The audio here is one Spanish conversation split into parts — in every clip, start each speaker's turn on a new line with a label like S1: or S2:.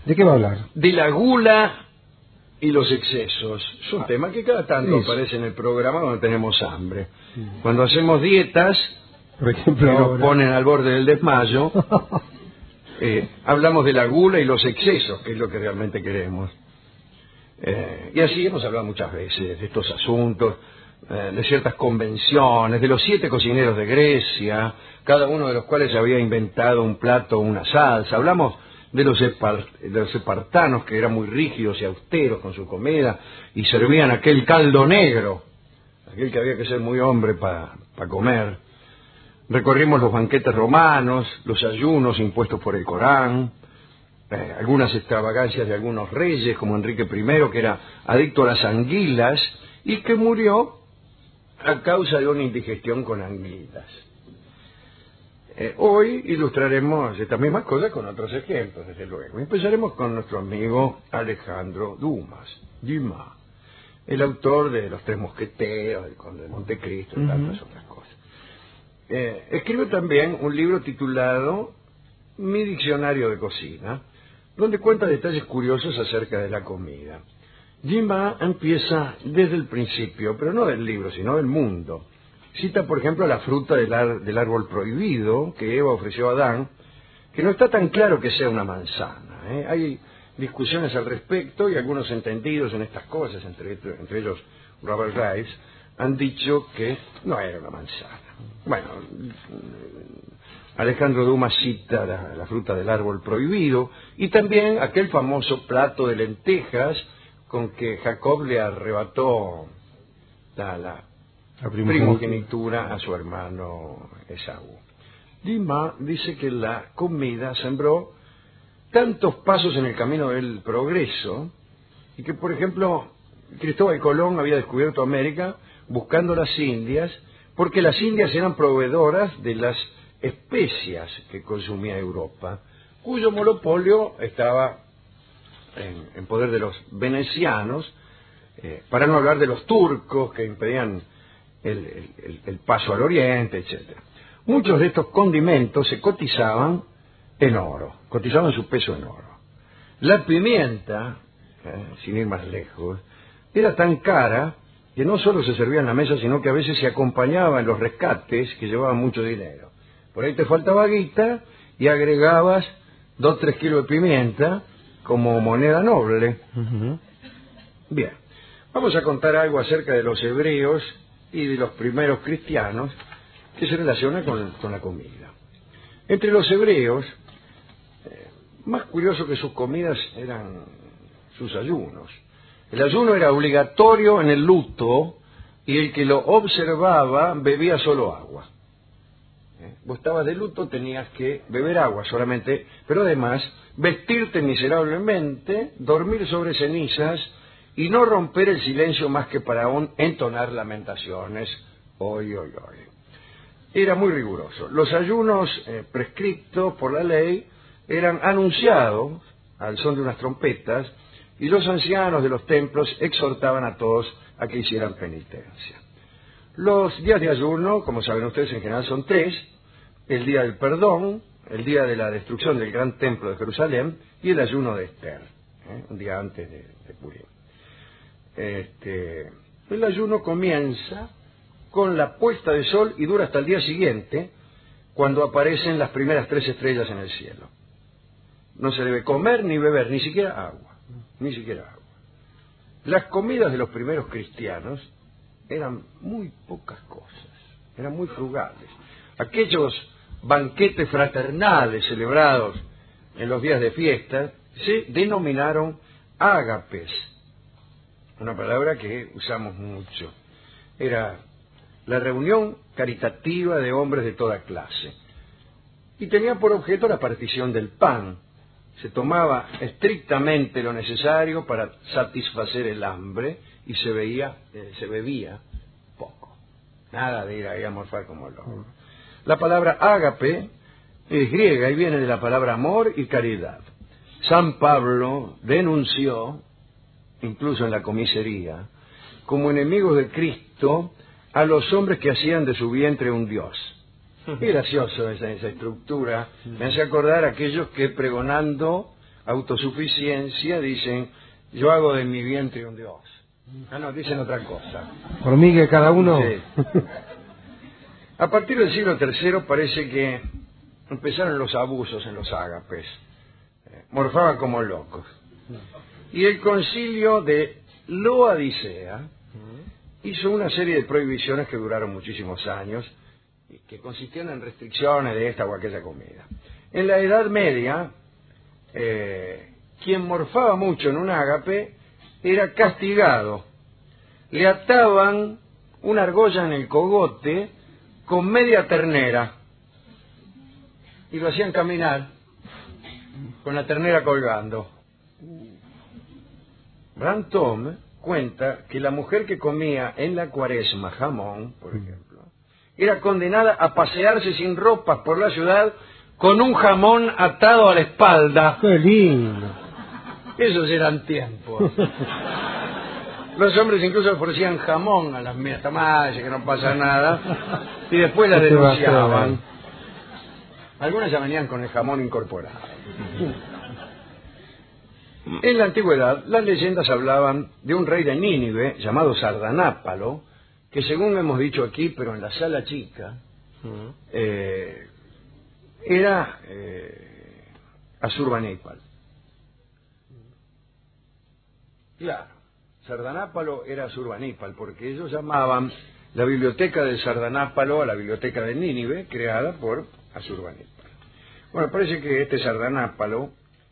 S1: ¿De qué va a hablar?
S2: De la gula y los excesos. Es un tema que cada tanto
S1: Sí.
S2: aparece en el programa cuando tenemos hambre. Cuando hacemos dietas,
S1: Por ejemplo,
S2: que nos
S1: ahora.
S2: ponen al borde del desmayo, hablamos de la gula y los excesos, que es lo que realmente queremos. Y así hemos hablado muchas veces de estos asuntos, de ciertas convenciones, de los 7 cocineros de Grecia, cada uno de los cuales había inventado un plato o una salsa. Hablamos de los espartanos, que eran muy rígidos y austeros con su comida y servían aquel caldo negro, aquel que había que ser muy hombre para comer. Recorrimos los banquetes romanos, los ayunos impuestos por el Corán, algunas extravagancias de algunos reyes, como Enrique I, que era adicto a las anguilas y que murió a causa de una indigestión con anguilas. Hoy ilustraremos estas mismas cosas con otros ejemplos, desde luego. Empezaremos con nuestro amigo Alejandro Dumas, el autor de Los Tres Mosqueteros, El Conde de Montecristo y tantas otras cosas. Escribe también un libro titulado Mi Diccionario de Cocina, donde cuenta detalles curiosos acerca de la comida. Dumas empieza desde el principio, pero no del libro, sino del mundo. Cita, por ejemplo, la fruta del árbol prohibido que Eva ofreció a Adán, que no está tan claro que sea una manzana. Hay discusiones al respecto y algunos entendidos en estas cosas, entre ellos Robert Graves, han dicho que no era una manzana. Bueno, Alejandro Dumas cita la fruta del árbol prohibido y también aquel famoso plato de lentejas con que Jacob le arrebató la primogenitura a su hermano Esaú. Dumas dice que la comida sembró tantos pasos en el camino del progreso y que, por ejemplo, Cristóbal Colón había descubierto América buscando las Indias porque las Indias eran proveedoras de las especias que consumía Europa, cuyo monopolio estaba en poder de los venecianos, para no hablar de los turcos que impedían el paso al oriente, etcétera. Muchos de estos condimentos se cotizaban en oro, cotizaban su peso en oro. La pimienta, sin ir más lejos, era tan cara que no solo se servía en la mesa, sino que a veces se acompañaba en los rescates que llevaban mucho dinero. Por ahí te faltaba guita y agregabas 2 o 3 kilos de pimienta como moneda noble. Bien, vamos a contar algo acerca de los hebreos y de los primeros cristianos que se relaciona con la comida. Entre los hebreos, más curioso que sus comidas eran sus ayunos. El ayuno era obligatorio en el luto y el que lo observaba bebía solo agua. Vos estabas de luto, tenías que beber agua solamente, pero además vestirte miserablemente, dormir sobre cenizas y no romper el silencio más que para entonar lamentaciones. Oy, oy, oy. Era muy riguroso. Los ayunos prescriptos por la ley eran anunciados al son de unas trompetas y los ancianos de los templos exhortaban a todos a que hicieran penitencia. Los días de ayuno, como saben ustedes, en general son 3: el día del perdón, el día de la destrucción del gran templo de Jerusalén y el ayuno de Esther, un día antes de Purim. El ayuno comienza con la puesta de sol y dura hasta el día siguiente, cuando aparecen las primeras 3 estrellas en el cielo. No se debe comer ni beber, ni siquiera agua, ni siquiera agua. Las comidas de los primeros cristianos eran muy pocas cosas, eran muy frugales. Aquellos banquetes fraternales celebrados en los días de fiesta se denominaron ágapes, una palabra que usamos mucho. Era la reunión caritativa de hombres de toda clase y tenía por objeto la partición del pan. Se tomaba estrictamente lo necesario para satisfacer el hambre y se bebía poco. Nada de ir ahí a morfar como loco. La palabra ágape es griega y viene de la palabra amor y caridad. San Pablo denunció, incluso en la comisaría, como enemigos de Cristo a los hombres que hacían de su vientre un dios. Qué gracioso esa estructura. Me hace acordar a aquellos que pregonando autosuficiencia, dicen, yo hago de mi vientre un Dios. Ah, no, dicen otra cosa.
S1: Por mí que cada uno...
S2: Sí. A partir del siglo III parece que empezaron los abusos en los ágapes. Morfaban como locos. Y el concilio de Laodicea hizo una serie de prohibiciones que duraron muchísimos años y que consistían en restricciones de esta o aquella comida. En la Edad Media, quien morfaba mucho en un ágape era castigado. Le ataban una argolla en el cogote con media ternera y lo hacían caminar con la ternera colgando. Brantôme cuenta que la mujer que comía en la Cuaresma jamón, por ejemplo, era condenada a pasearse sin ropas por la ciudad con un jamón atado a la espalda.
S1: ¡Qué lindo!
S2: Esos eran tiempos. Los hombres incluso ofrecían jamón a las miatamayas, que no pasa nada, y después las denunciaban. Algunas ya venían con el jamón incorporado. En la antigüedad, las leyendas hablaban de un rey de Nínive llamado Sardanápalo, que según hemos dicho aquí, pero en la sala chica, era Asurbanipal. Claro, Sardanápalo era Asurbanipal, porque ellos llamaban la biblioteca de Sardanápalo a la biblioteca de Nínive, creada por Asurbanipal. Bueno, parece que este Sardanápalo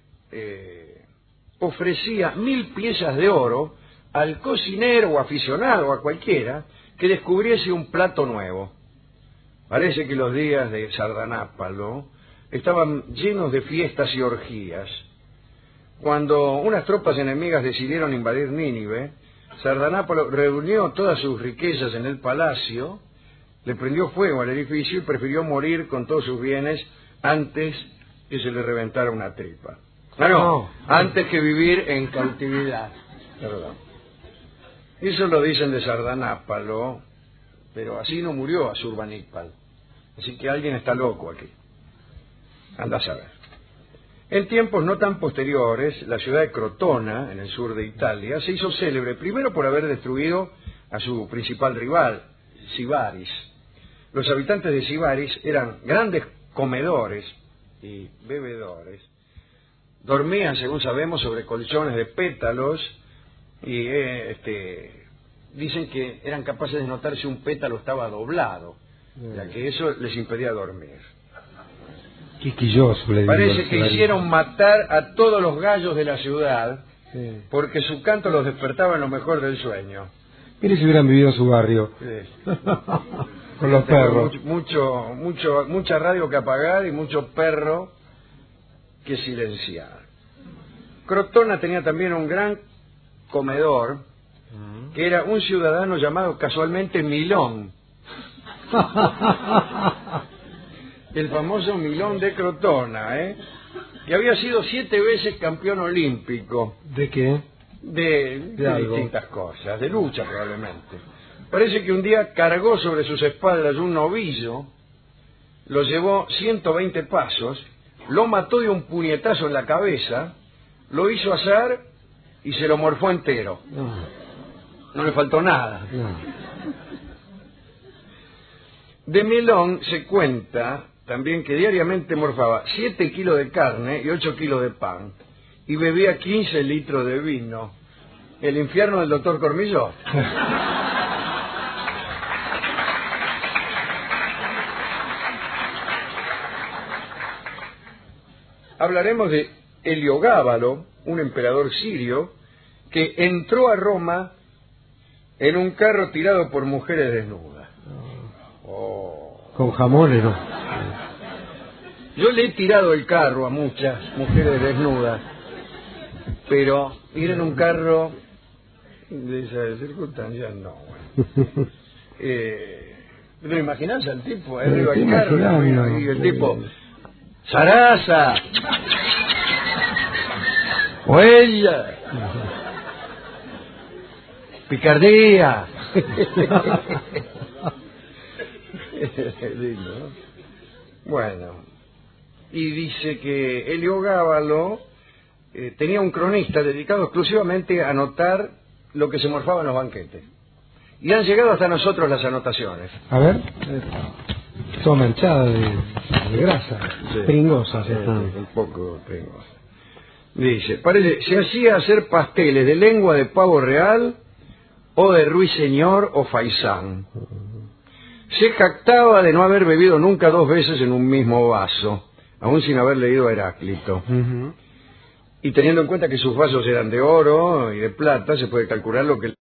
S2: ofrecía 1000 piezas de oro al cocinero o aficionado, a cualquiera, que descubriese un plato nuevo. Parece que los días de Sardanápalo estaban llenos de fiestas y orgías. Cuando unas tropas enemigas decidieron invadir Nínive, Sardanápalo reunió todas sus riquezas en el palacio, le prendió fuego al edificio y prefirió morir con todos sus bienes antes que se le reventara una tripa. No, antes que vivir en cautividad. Perdón. Eso lo dicen de Sardanápalo, pero así no murió Asurbanipal. Así que alguien está loco aquí. Anda a saber. En tiempos no tan posteriores, la ciudad de Crotona, en el sur de Italia, se hizo célebre primero por haber destruido a su principal rival, Sibaris. Los habitantes de Sibaris eran grandes comedores y bebedores. Dormían, según sabemos, sobre colchones de pétalos y dicen que eran capaces de notar si un pétalo estaba doblado, ya que eso les impedía dormir.
S1: Quisquilloso, le digo.
S2: Parece que hicieron matar a todos los gallos de la ciudad, sí, porque su canto los despertaba en lo mejor del sueño.
S1: Mire si hubieran vivido en su barrio.
S2: Sí.
S1: Con los perros.
S2: Mucha radio que apagar y mucho perro que silenciar. Crotona tenía también un gran comedor, que era un ciudadano llamado casualmente Milón. El famoso Milón de Crotona, que había sido 7 veces campeón olímpico.
S1: ¿De qué?
S2: De distintas cosas, de lucha probablemente. Parece que un día cargó sobre sus espaldas un novillo, lo llevó 120 pasos, lo mató de un puñetazo en la cabeza, lo hizo asar y se lo morfó entero. No le faltó nada. De Milón se cuenta también que diariamente morfaba 7 kilos de carne y 8 kilos de pan y bebía 15 litros de vino. El infierno del doctor Cormillot. Hablaremos de Heliogábalo, un emperador sirio que entró a Roma en un carro tirado por mujeres desnudas.
S1: Con jamones, ¿no?
S2: Yo le he tirado el carro a muchas mujeres desnudas, pero ir en un carro de esas circunstancias no. Bueno. ¿Lo imaginás al tipo arriba del carro? Y el tipo, ¡Sarasa! ¡O ella! ¡Picardía! Lindo, ¿no? Bueno, y dice que Heliogábalo tenía un cronista dedicado exclusivamente a anotar lo que se morfaba en los banquetes. Y han llegado hasta nosotros las anotaciones.
S1: A ver. Todo manchada de grasa.
S2: Sí.
S1: Pringosa. Sí.
S2: Un poco pringosa. Dice, parece, se hacía hacer pasteles de lengua de pavo real o de ruiseñor o faisán. Se jactaba de no haber bebido nunca 2 veces en un mismo vaso, aún sin haber leído a Heráclito. Y teniendo en cuenta que sus vasos eran de oro y de plata, se puede calcular lo que